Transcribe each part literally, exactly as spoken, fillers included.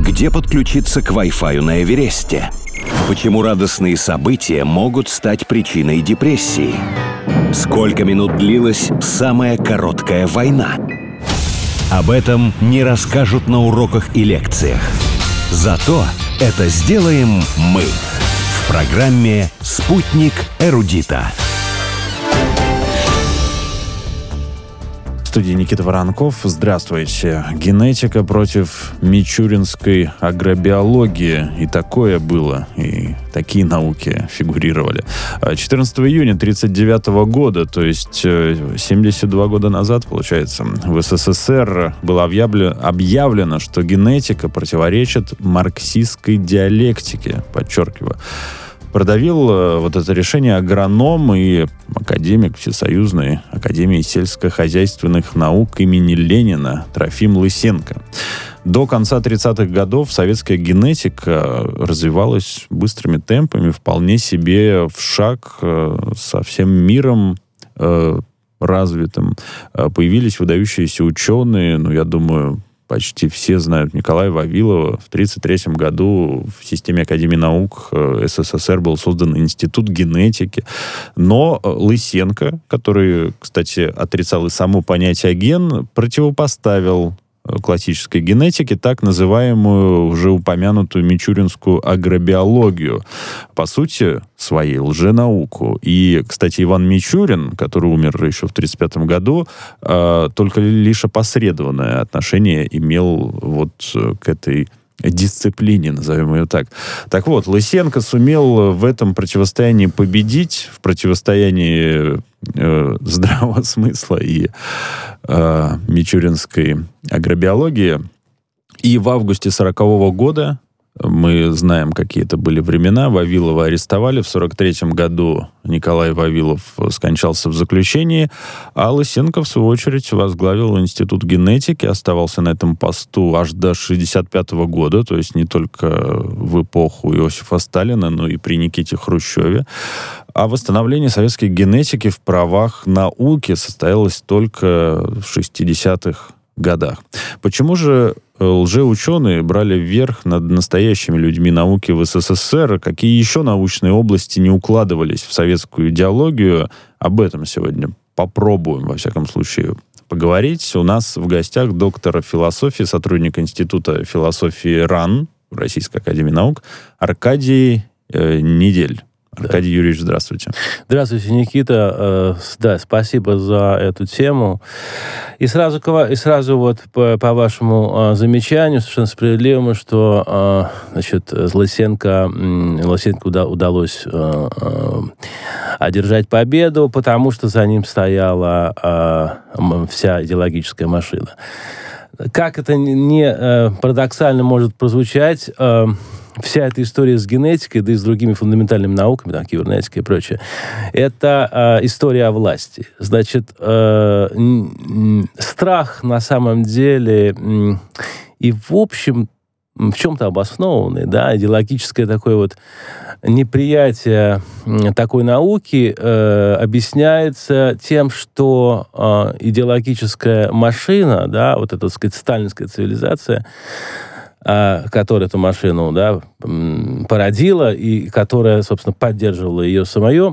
Где подключиться к Wi-Fi на Эвересте? Почему радостные события могут стать причиной депрессии? Сколько минут длилась самая короткая война? Об этом не расскажут на уроках и лекциях. Зато это сделаем мы в программе «Спутник эрудита». В студии Никита Воронков. Здравствуйте. Генетика против мичуринской агробиологии. И такое было, и такие науки фигурировали. четырнадцатого июня тысяча девятьсот тридцать девятого года, то есть семьдесят два года назад, получается, в СССР было объявлено, объявлено, что генетика противоречит марксистской диалектике, подчеркиваю. Продавил вот это решение агроном и академик Всесоюзной академии сельскохозяйственных наук имени Ленина Трофим Лысенко. До конца тридцатых годов советская генетика развивалась быстрыми темпами, вполне себе в шаг со всем миром э, развитым. Появились выдающиеся ученые, ну, я думаю, почти все знают Николая Вавилова. В тридцать третьем году в системе Академии наук СССР был создан Институт генетики. Но Лысенко, который, кстати, отрицал и само понятие ген, противопоставил классической генетике так называемую уже упомянутую мичуринскую агробиологию. По сути, своей лженауку. И, кстати, Иван Мичурин, который умер еще в тридцать пятом году, э, только лишь опосредованное отношение имел вот к этой дисциплине, назовем ее так. Так вот, Лысенко сумел в этом противостоянии победить, в противостоянии э, здравого смысла и э, мичуринской агробиологии. И в августе сорокового года, мы знаем, какие это были времена, Вавилова арестовали. В сорок третьем году Николай Вавилов скончался в заключении, а Лысенко, в свою очередь, возглавил Институт генетики, оставался на этом посту аж до шестьдесят пятого года, то есть не только в эпоху Иосифа Сталина, но и при Никите Хрущеве. А восстановление советской генетики в правах науки состоялось только в шестидесятых годах. Почему же лжеученые брали вверх над настоящими людьми науки в СССР? Какие еще научные области не укладывались в советскую идеологию? Об этом сегодня попробуем, во всяком случае, поговорить. У нас в гостях доктор философии, сотрудник Института философии РАН Российской академии наук Аркадий э, Недель. Аркадий да. Юрьевич, здравствуйте. Здравствуйте, Никита. Да, спасибо за эту тему. И сразу, и сразу вот по, по вашему замечанию, совершенно справедливому, что значит, Лысенко, Лысенко удалось одержать победу, потому что за ним стояла вся идеологическая машина. Как это не парадоксально может прозвучать, вся эта история с генетикой, да и с другими фундаментальными науками, там, кибернетика и прочее, это э, история о власти. Значит, э, н- страх на самом деле э, и в общем в чем-то обоснованный, да, идеологическое такое вот неприятие такой науки э, объясняется тем, что э, идеологическая машина, да, вот эта, так сказать, сталинская цивилизация, которая эту машину, да, породила и которая, собственно, поддерживала ее самое,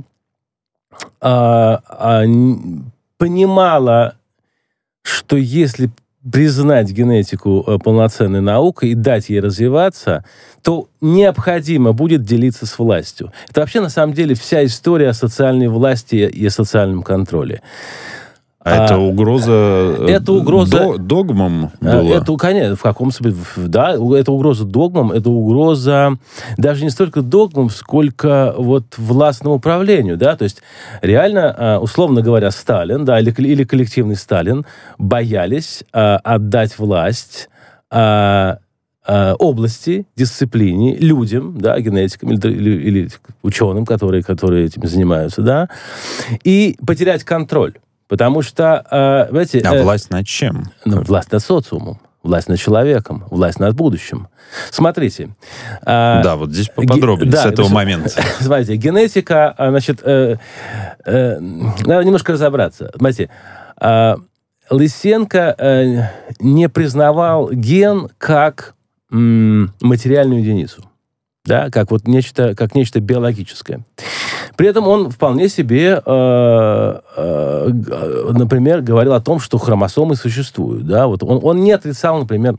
а, а, понимала, что если признать генетику полноценной наукой и дать ей развиваться, то необходимо будет делиться с властью. Это вообще, на самом деле, вся история о социальной власти и о социальном контроле. А это угроза, это угроза до, догмам была? Это, конечно, в каком смысле, да, это угроза догмам, это угроза даже не столько догмам, сколько вот властному управлению, да, то есть реально, условно говоря, Сталин, да, или, или коллективный Сталин боялись а, отдать власть а, а, области, дисциплине, людям, да, генетикам или, или, или ученым, которые, которые этим занимаются, да, и потерять контроль. Потому что, э, знаете... А э, власть над чем? Ну, власть над социумом, власть над человеком, власть над будущим. Смотрите. Э, да, вот здесь поподробнее, ге- с да, этого значит, момента. Смотрите, генетика, значит, э, э, надо немножко разобраться. Смотрите, э, Лысенко э, не признавал ген как м- материальную единицу. Да, как вот нечто, как нечто биологическое. При этом он вполне себе, э, э, например, говорил о том, что хромосомы существуют. Да? Вот он, он не отрицал, например,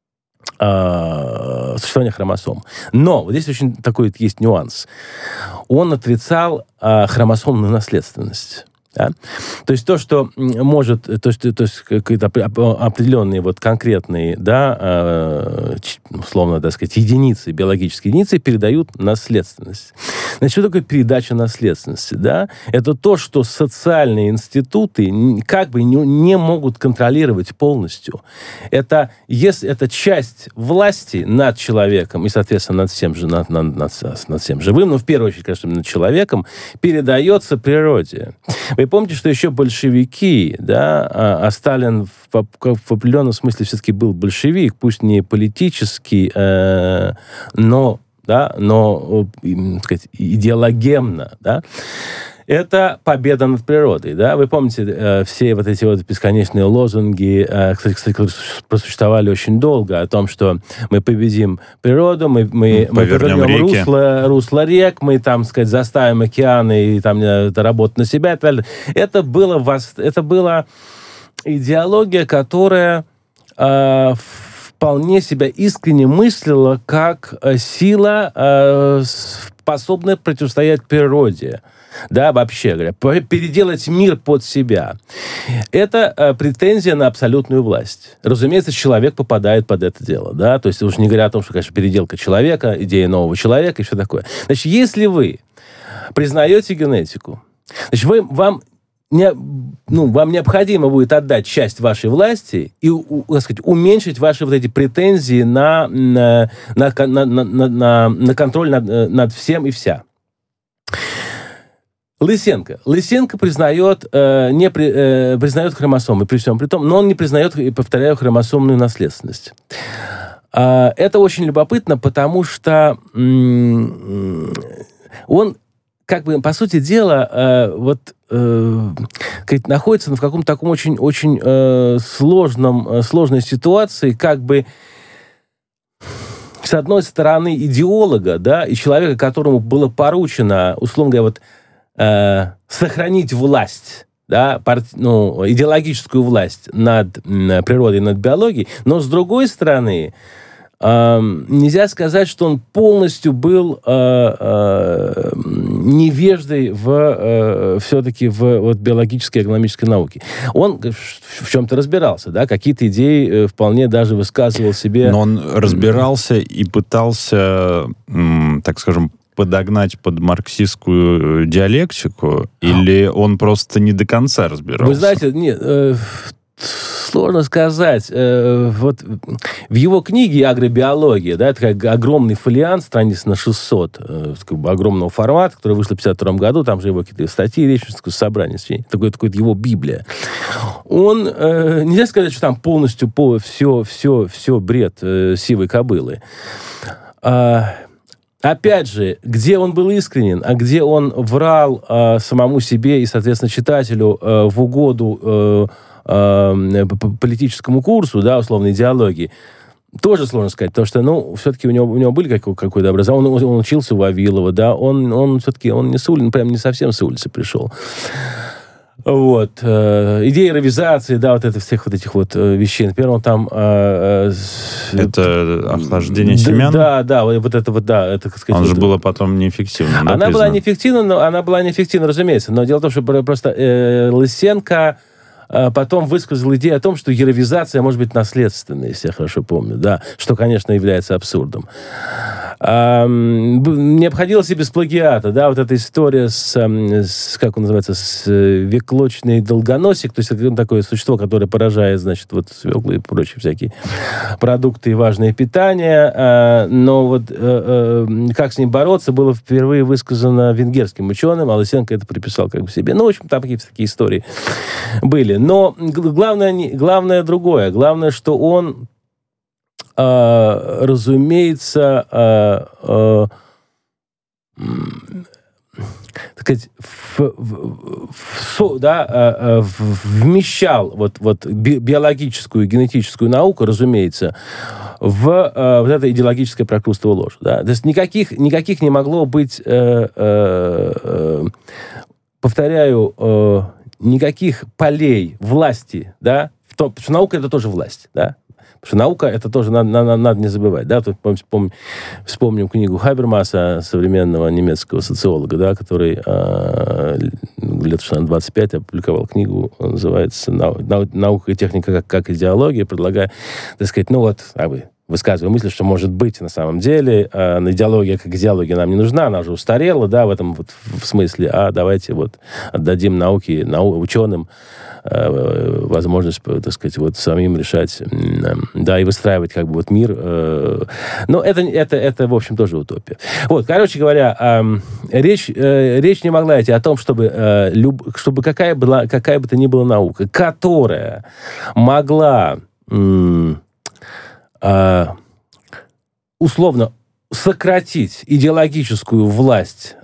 э, существование хромосом. Но вот здесь очень такой есть нюанс. Он отрицал э, хромосомную наследственность. Да? То есть то, что может, то есть, то есть какие-то определенные вот конкретные, да, э, условно, так сказать, единицы, биологические единицы передают наследственность. Значит, что такое передача наследственности? Да? Это то, что социальные институты как бы не, не могут контролировать полностью. Это, если, это часть власти над человеком и, соответственно, над всем, над, над, над, над всем живым, но в первую очередь, конечно, над человеком, передается природе. Вы помните, что еще большевики, да, а Сталин в, в определенном смысле все-таки был большевик, пусть не политический, э, но, да, но так сказать, идеологемно, да, это победа над природой, да? Вы помните э, все вот эти вот бесконечные лозунги, э, кстати, кстати, которые просуществовали очень долго, о том, что мы победим природу, мы, мы, мы повернем русло, русло рек, мы, там, сказать, заставим океаны и там это, работать на себя и так далее. Это было, это была идеология, которая э, вполне себя искренне мыслила как сила, э, способная противостоять природе. Да, вообще говоря, переделать мир под себя. Это э, претензия на абсолютную власть. Разумеется, человек попадает под это дело, да, то есть уж не говоря о том, что, конечно, переделка человека, идея нового человека и все такое. Значит, если вы признаете генетику, значит, вы, вам, не, ну, вам необходимо будет отдать часть вашей власти и, у, так сказать, уменьшить ваши вот эти претензии на, на, на, на, на, на, на контроль над, над всем и вся. Лысенко. Лысенко признает, э, не при, э, признает хромосомы при всем при том, но он не признает, повторяю, хромосомную наследственность. Э, это очень любопытно, потому что м- он, как бы, по сути дела, э, вот, э, находится в каком-то таком очень, очень э, сложном, сложной ситуации, как бы с одной стороны идеолога, да, и человека, которому было поручено, условно говоря, вот, Э, сохранить власть, да, парти, ну, идеологическую власть над м, природой, над биологией, но с другой стороны, э, нельзя сказать, что он полностью был э, э, невеждой в, э, все-таки в вот, биологической и экономической науке. Он в чем-то разбирался, да, какие-то идеи вполне даже высказывал себе. Но он разбирался и пытался, м, так скажем, подогнать под марксистскую диалектику, или он просто не до конца разбирался? Вы знаете, нет, э, сложно сказать. Э, вот в его книге «Агробиология», да, это как огромный фолиант, страниц на шестьсот, э, как бы огромного формата, который вышел в пятьдесят втором году, там же его какие-то статьи, речевское собрание, такое, такое его Библия. Он, э, нельзя сказать, что там полностью по, все, все, все бред э, сивой кобылы. А, Опять же, где он был искренен, а где он врал э, самому себе и, соответственно, читателю э, в угоду э, э, политическому курсу, да, условной идеологии, тоже сложно сказать, потому что, ну, все-таки у него, у него были какое- какое-то образование, он, он учился у Вавилова, да, он, он все-таки, он не с улицы, прям не совсем с улицы пришел. Вот. Э, идея равизации, да, вот это всех вот этих вот э, вещей. Например, он там... Э, э, это охлаждение да, семян? Да, да, вот это вот, да. Это, сказать, он вот, же было потом неэффективно, да, она признан? была неэффективна, но она была неэффективна, разумеется. Но дело в том, что просто э, Лысенко э, потом высказал идею о том, что яровизация может быть наследственной, если я хорошо помню, да, что, конечно, является абсурдом. А, не обходилось и без плагиата, да, вот эта история с, с как он называется, с веклочный долгоносик, то есть это такое существо, которое поражает, значит, вот свеклы и прочие всякие продукты и важное питание, а, но вот а, а, как с ним бороться, было впервые высказано венгерским ученым, а Лысенко это приписал как бы себе. Ну, в общем, там какие-то такие истории были. Но главное, главное другое, главное, что он Uh, разумеется, uh, uh, так сказать, в, в, в, да, uh, в, вмещал вот, вот би, биологическую, генетическую науку, разумеется, в э, вот это идеологическое прокрустово ложь. Да? То есть никаких, никаких не могло быть, э, э, э, повторяю, э, никаких полей власти, да, в том, потому что наука — это тоже власть, да. Потому что наука, это тоже надо, надо, надо не забывать. Да? Тут, помним, вспомним книгу Хабермаса, современного немецкого социолога, да, который э, лет двадцать пять опубликовал книгу, называется «Наука и техника как, как идеология», предлагая, так сказать, ну вот, а вы высказывая мысль, что, может быть, на самом деле э, идеология как идеология нам не нужна, она уже устарела, да, в этом вот в смысле, а давайте вот отдадим науке, нау, ученым э, возможность, так сказать, вот самим решать, э, да, и выстраивать как бы вот мир. Э, но это, это, это, в общем, тоже утопия. Вот, короче говоря, э, речь, э, речь не могла идти о том, чтобы, э, люб, чтобы какая, была, какая бы то ни была наука, которая могла... Э, условно сократить идеологическую власть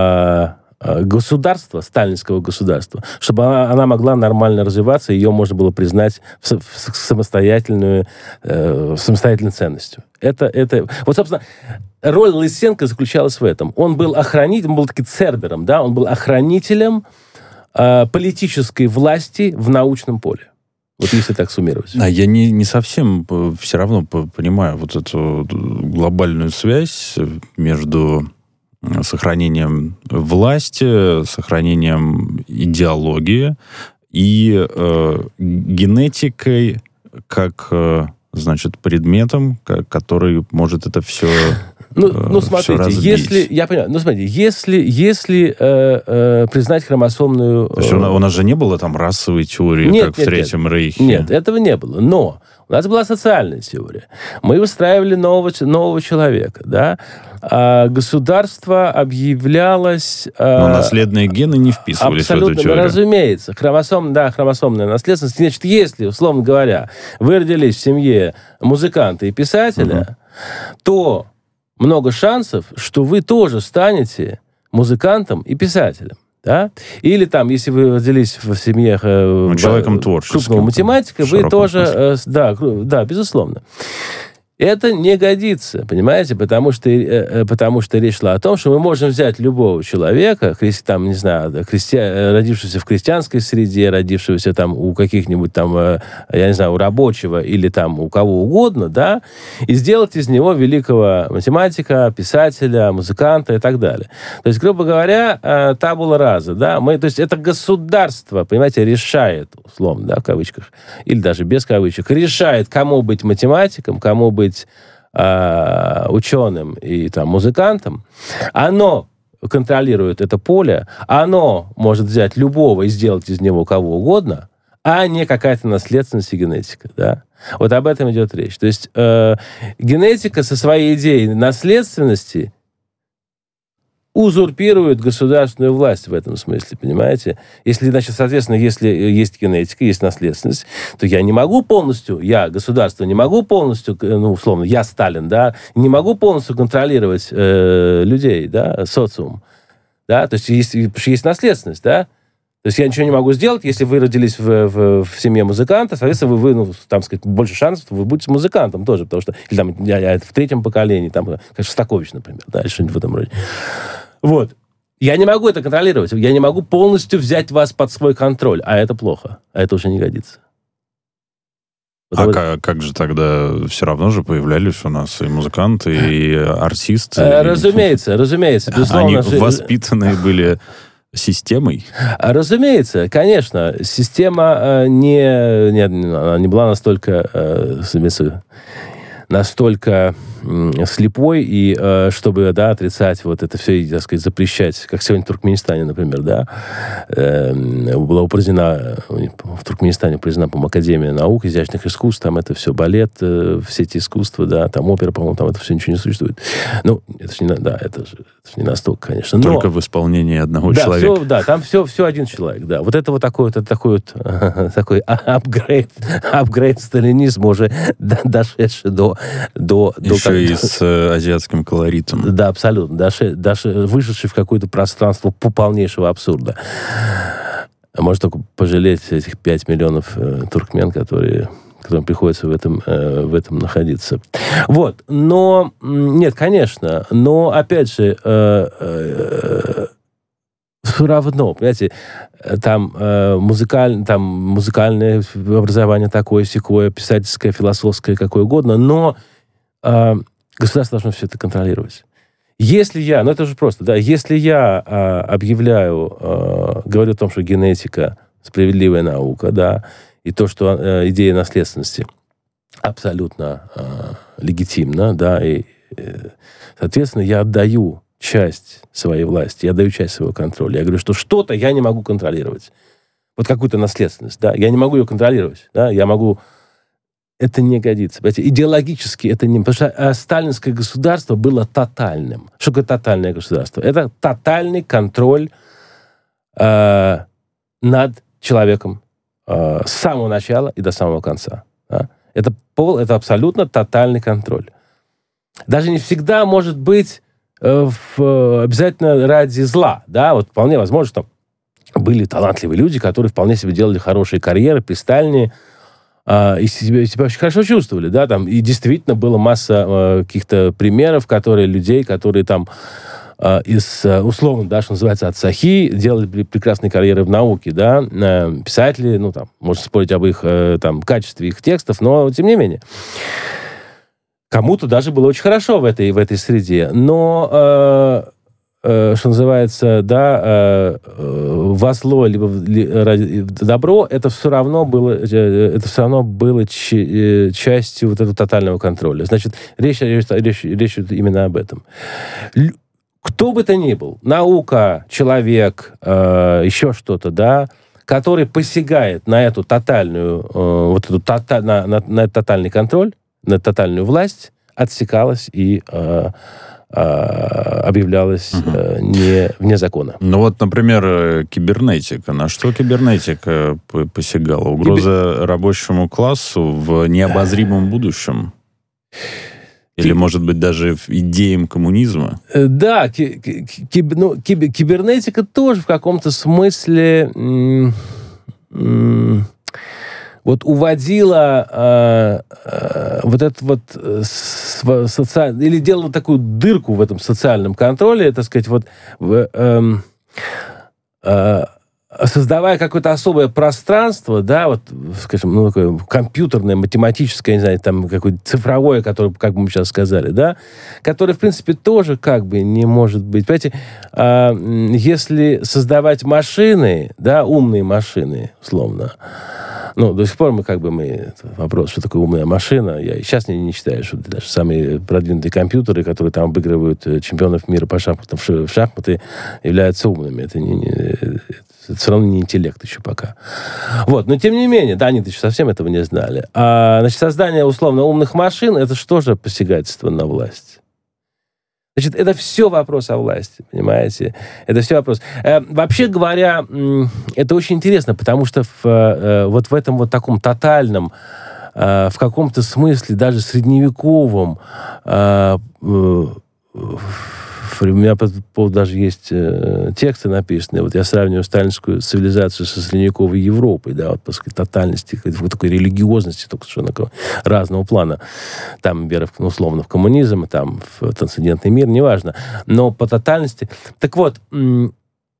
государства, сталинского государства, чтобы она, она могла нормально развиваться, ее можно было признать в, в самостоятельную, э, самостоятельной ценностью. Это, это... Вот, собственно, роль Лысенко заключалась в этом. Он был охранителем, он был таким цербером, да, он был охранителем э, политической власти в научном поле. Вот если так суммировать. А я не, не совсем все равно понимаю вот эту глобальную связь между сохранением власти, сохранением идеологии и э, генетикой как, э, значит, предметом, который может это все... Ну, ну смотрите, если я понимаю, ну смотрите, если если э, э, признать хромосомную, то есть у, у нас же не было там расовой теории, нет, как нет, в Третьем нет, Рейхе. Нет, этого не было. Но у нас была социальная теория. Мы выстраивали нового нового человека, да. А государство объявлялось... Но наследные гены не вписывались в эту теорию. Ну, разумеется. Хромосом, да, хромосомная наследственность. Значит, если, условно говоря, вы родились в семье музыканта и писателя, угу. то много шансов, что вы тоже станете музыкантом и писателем. Да? Или там, если вы родились в семье э, ну, человеком творческим, крупного математика, вы тоже... Э, да, да, безусловно. Это не годится, понимаете, потому что, э, потому что речь шла о том, что мы можем взять любого человека, христи, там, не знаю, христи, родившегося в крестьянской среде, родившегося там у каких-нибудь там, э, я не знаю, у рабочего или там у кого угодно, да, и сделать из него великого математика, писателя, музыканта и так далее. То есть, грубо говоря, э, табула раса, да, мы, то есть это государство, понимаете, решает, условно, да, в кавычках, или даже без кавычек, решает, кому быть математиком, кому быть э, ученым и там, музыкантом. Оно контролирует это поле, оно может взять любого и сделать из него кого угодно, а не какая-то наследственность и генетика. Да? Вот об этом идет речь. То есть э, генетика со своей идеей наследственности узурпирует государственную власть в этом смысле, понимаете? Если, значит, соответственно, если есть генетика, есть наследственность, то я не могу полностью, я, государство, не могу полностью, ну, условно, я Сталин, да, не могу полностью контролировать э, людей, да, социум, да, то есть есть, есть наследственность, да, то есть я ничего не могу сделать, если вы родились в, в, в семье музыканта, соответственно, вы, вы, ну, там, сказать, больше шансов, вы будете музыкантом тоже, потому что, или там, я, я в третьем поколении, там, как Шостакович, например, да, или что-нибудь в этом роде. Вот. Я не могу это контролировать. Я не могу полностью взять вас под свой контроль. А это плохо. А это уже не годится. Вот а вот. Как, как же тогда все равно же появлялись у нас и музыканты, и артисты? Разумеется, разумеется. Безусловно. Они воспитанные были системой? Разумеется, конечно. Система не, не, не была настолько... настолько слепой, и э, чтобы, да, отрицать вот это все, и, так сказать, запрещать, как сегодня в Туркменистане, например, да, э, была упразднена, в Туркменистане упразднена, по-моему, Академия наук, изящных искусств, там это все балет, э, все эти искусства, да, там опера, по-моему, там это все ничего не существует. Ну, это же не, да, это же, это же не настолько, конечно. Но, только в исполнении одного да, человека. Все, да, там все, все один человек, да. Вот это вот такой вот, это такой вот, такой апгрейд, апгрейд сталинизма, уже дошедший до, до, до еще и с э, азиатским колоритом. Да, абсолютно. Даже, даже вышедший в какое-то пространство полнейшего абсурда. Можно только пожалеть этих пять миллионов э, туркмен, которые которым приходится в этом, э, в этом находиться. Вот. Но, нет, конечно, но, опять же, э, э, все равно, понимаете, там, э, музыкаль, там музыкальное образование такое-сякое, писательское, философское, какое угодно, но э, государство должно все это контролировать. Если я, ну это же просто, да, если я э, объявляю, э, говорю о том, что генетика справедливая наука, да, и то, что э, идея наследственности абсолютно э, легитимна, да, и, э, соответственно, я отдаю часть своей власти, я отдаю часть своего контроля. Я говорю, что что-то я не могу контролировать. Вот какую-то наследственность, да, я не могу ее контролировать, да, я могу... Это не годится. Понимаете? Идеологически это не... Потому что а, сталинское государство было тотальным. Что такое тотальное государство? Это тотальный контроль э, над человеком э, с самого начала и до самого конца. Да? Это, пол, это абсолютно тотальный контроль. Даже не всегда может быть э, в, обязательно ради зла. Да? Вот вполне возможно, что были талантливые люди, которые вполне себе делали хорошие карьеры при Сталине, и себя, себя очень хорошо чувствовали, да, там, и действительно была масса э, каких-то примеров, которые, людей, которые там э, из, условно, да, что называется, от Сахи, делали прекрасные карьеры в науке, да, э, писатели, ну, там, можно спорить об их, э, там, качестве их текстов, но, тем не менее, кому-то даже было очень хорошо в этой, в этой среде, но... Э, что называется, да, э, во зло либо в добро, это все равно было, это все равно было ч- частью вот этого тотального контроля. Значит, речь, речь, речь, речь именно об этом. Кто бы то ни был, наука, человек, э, еще что-то, да, который посягает на эту тотальную, э, вот эту тота, на, на, на этот тотальный контроль, на тотальную власть, отсекалась и э, объявлялась угу. э, не, вне закона. Ну вот, например, кибернетика. На что кибернетика посягала? Угроза Кибер... рабочему классу в необозримом будущем? Или, Киб... может быть, даже идеям коммунизма? Да, ки- ки- ну, киб- кибернетика тоже в каком-то смысле... М- м- вот уводила э, э, вот этот вот э, социальный... Или делала такую дырку в этом социальном контроле, так сказать, вот... В, э, э, создавая какое-то особое пространство, да, вот, скажем, ну, такое компьютерное, математическое, не знаю, там, какое-то цифровое, которое, как бы мы сейчас сказали, да, которое, в принципе, тоже как бы не может быть. Понимаете, а, если создавать машины, да, умные машины, условно, ну, до сих пор мы как бы, мы, вопрос, что такое умная машина, я и сейчас не, не считаю, что даже самые продвинутые компьютеры, которые там обыгрывают чемпионов мира по шахматам, в шахматы, являются умными. Это не, не это все равно не интеллект еще пока. Вот, но тем не менее, да, они-то еще совсем этого не знали. А, значит, создание условно умных машин, это что же посягательство на власть? Значит, это все вопрос о власти, понимаете? Это все вопрос. Э, вообще говоря, это очень интересно, потому что в, э, вот в этом вот таком тотальном, э, в каком-то смысле даже средневековом, э, э, у меня по этому поводу даже есть э, тексты написанные. Вот я сравниваю сталинскую цивилизацию со средневековой Европой, да, вот по тотальности, вот такой религиозности, только что такого разного плана. Там вера, ну, условно, в коммунизм, там в трансцендентный мир, неважно. Но по тотальности... Так вот, м-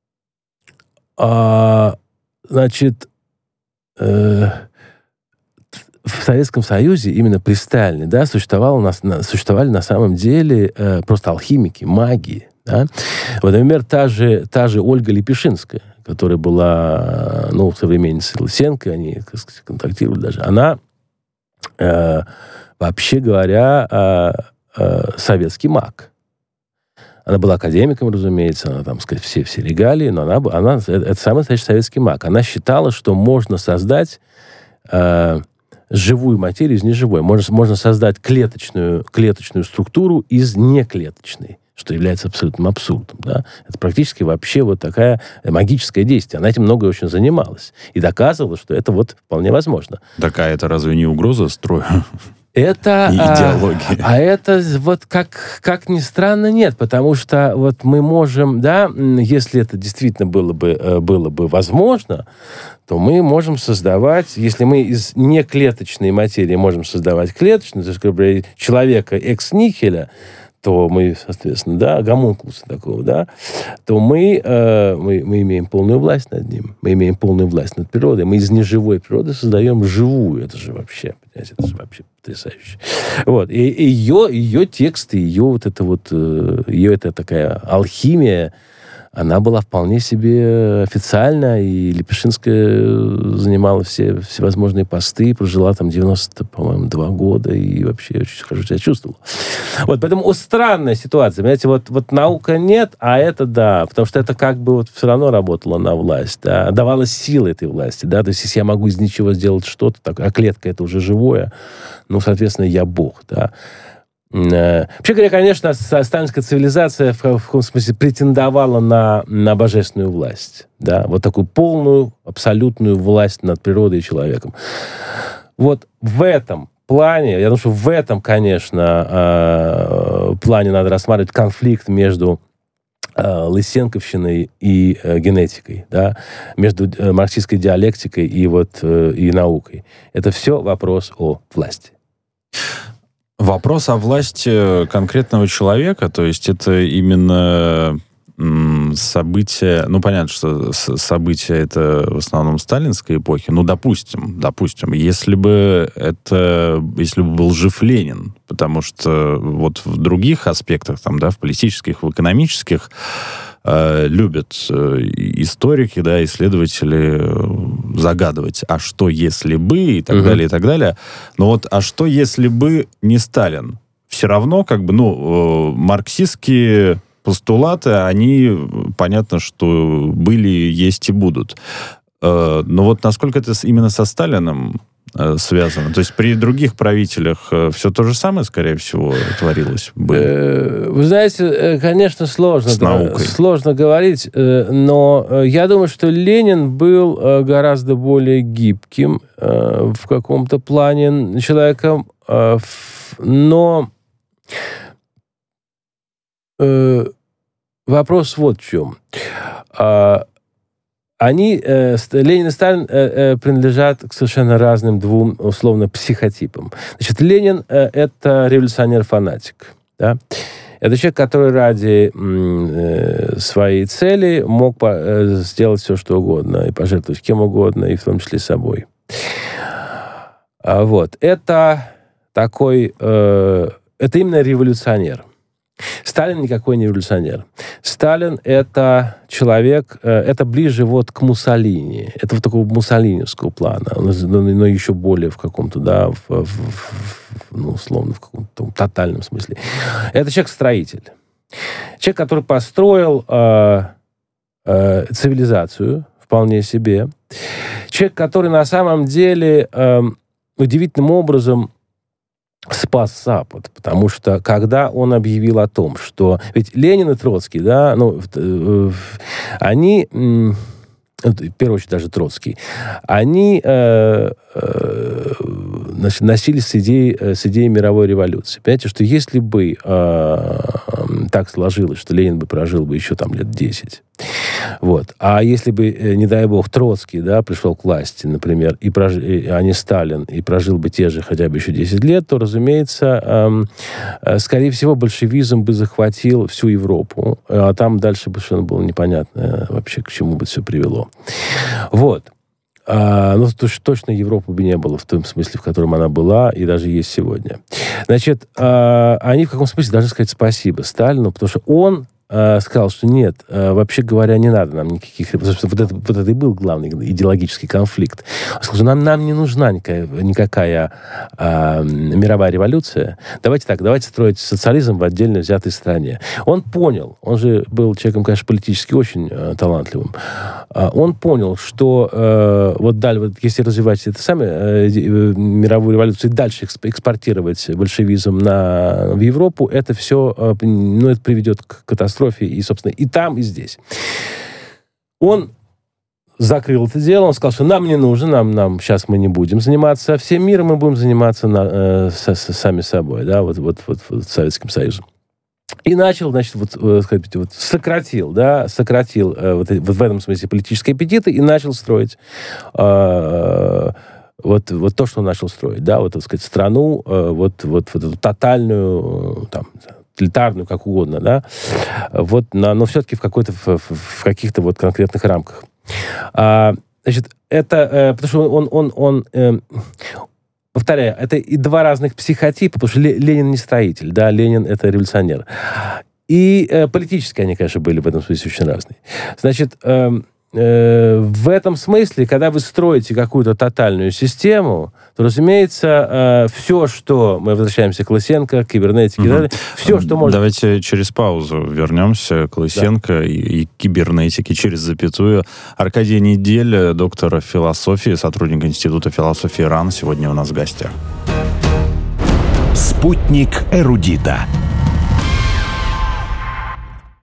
а, значит... Э- В Советском Союзе, именно при Сталине, да, существовало у нас, существовали на самом деле э, просто алхимики, маги. Да? Вот, например, та же, та же Ольга Лепешинская, которая была, ну, современницей Лысенко, они, так сказать, контактировали даже. Она, э, вообще говоря, э, э, советский маг. Она была академиком, разумеется, она, там, сказать, все, все регалии, но она, она это самый настоящий советский маг. Она считала, что можно создать... Э, живую материю из неживой. Можно, можно создать клеточную, клеточную структуру из неклеточной, что является абсолютным абсурдом. Да? Это практически вообще вот такая магическое действие. Она этим много очень занималась. И доказывала, что это вот вполне возможно. Такая это разве не угроза строю? Это, и идеологии. А, а это вот как, как ни странно, нет, потому что вот мы можем, да, если это действительно было бы, было бы возможно, то мы можем создавать, если мы из неклеточной материи можем создавать клеточную, то есть, как бы, человека экс-нихеля, то мы, соответственно, да, гомункулуса такого, да, то мы, э, мы, мы имеем полную власть над ним, мы имеем полную власть над природой, мы из неживой природы создаем живую, это же вообще, понимаете, это же вообще потрясающе. Вот, и, и ее, ее тексты, ее вот это вот, ее это такая алхимия, она была вполне себе официальна, и Лепешинская занимала все всевозможные посты, прожила там девяносто, по-моему, два года, и вообще очень хорошо себя чувствовала. Вот, поэтому о, странная ситуация. Понимаете, вот, вот наука нет, а это да, потому что это как бы вот все равно работало на власть, да, давала силы этой власти, да, то есть если я могу из ничего сделать что-то, так, а клетка это уже живое, ну, соответственно, я бог, да. Вообще говоря, конечно, сталинская цивилизация в каком смысле претендовала на, на божественную власть. Да? Вот такую полную, абсолютную власть над природой и человеком. Вот в этом плане, я думаю, что в этом, конечно, плане надо рассматривать конфликт между лысенковщиной и генетикой, да? Между марксистской диалектикой и, вот, и наукой. Это все вопрос о власти. Вопрос о власти конкретного человека, то есть это именно события, ну, понятно, что события это в основном сталинской эпохи, ну, допустим, допустим, если бы это, если бы был жив Ленин, потому что вот в других аспектах, там, да, в политических, в экономических, э, любят историки, да, исследователи загадывать, а что если бы, и так угу. далее, и так далее. Но вот, а что если бы не Сталин? Все равно, как бы, ну, э, марксистские постулаты, они, понятно, что были, есть и будут. Э, но вот насколько это именно со Сталином э, связано? То есть при других правителях э, все то же самое, скорее всего, творилось бы? Э, вы знаете, конечно, сложно, с наукой. Сложно говорить, э, но я думаю, что Ленин был э, гораздо более гибким э, в каком-то плане человеком, э, в, но э, вопрос вот в чем. А, Они, э, Ленин и Сталин, э, э, принадлежат к совершенно разным двум, условно, психотипам. Значит, Ленин э, — это революционер-фанатик. Да? Это человек, который ради э, своей цели мог по, э, сделать все, что угодно, и пожертвовать кем угодно, и в том числе собой. А, вот. Это такой... Э, это именно революционер. Сталин никакой не революционер. Сталин — это человек, это ближе вот к Муссолини. Это вот такого муссолиневского плана, но еще более в каком-то, да, в, в, в, ну, условно, в каком-то тотальном смысле. Это человек-строитель. Человек, который построил э, э, цивилизацию вполне себе. Человек, который на самом деле э, удивительным образом спас Запад, потому что когда он объявил о том, что... Ведь Ленин и Троцкий, да, ну, они... В первую очередь даже Троцкий. Они э, э, значит, носились с идеей, с идеей мировой революции. Понимаете, что если бы э, так сложилось, что Ленин бы прожил бы еще там лет десять, вот, а если бы, не дай бог, Троцкий, да, пришел к власти, например, и прож... а не Сталин, и прожил бы те же хотя бы еще десять лет, то, разумеется, э, скорее всего, большевизм бы захватил всю Европу, а там дальше бы совершенно было непонятно вообще, к чему бы все привело. Вот. А, ну, то, точно Европы бы не было в том смысле, в котором она была и даже есть сегодня. Значит, а, они в каком смысле должны сказать спасибо Сталину, потому что он а, сказал, что нет, а, вообще говоря, не надо нам никаких... Потому что вот это, вот это и был главный идеологический конфликт. Он сказал, что нам, нам не нужна никакая, никакая а, мировая революция. Давайте так, давайте строить социализм в отдельно взятой стране. Он понял, он же был человеком, конечно, политически очень а, талантливым, а, он понял, что а, вот, далее, вот если развивать это самое, а, мировую революцию и дальше экспортировать большевизм на, в Европу, это все, а, ну, это приведет к катастрофе и, собственно, и там, и здесь. Он закрыл это дело, он сказал, что нам не нужно, нам, нам сейчас мы не будем заниматься всем миром, мы будем заниматься на, э, с, с, сами собой, да, вот, вот, вот, вот Советским Союзом. И начал, значит, вот, сказать, вот сократил, да, сократил э, вот, вот в этом смысле политические аппетиты и начал строить э, вот, вот то, что он начал строить, да, вот, так сказать, страну, э, вот, вот, вот эту тотальную, там, тоталитарную, как угодно, да, вот, на, но все-таки в какой-то, в, в каких-то вот конкретных рамках. А, значит, это, э, потому что он, он, он э, повторяю, это и два разных психотипа, потому что Ленин не строитель, да, Ленин это революционер. И э, политически они, конечно, были в этом смысле очень разные. Значит, э, э, в этом смысле, когда вы строите какую-то тотальную систему, то, разумеется, э, все, что... Мы возвращаемся к Лысенко, к кибернетике, угу. да, все, что может... Давайте через паузу вернемся к Лысенко, да. и, и кибернетике через запятую. Аркадий Недель, доктор философии, сотрудник Института философии РАН, сегодня у нас в гостях. Спутник эрудита.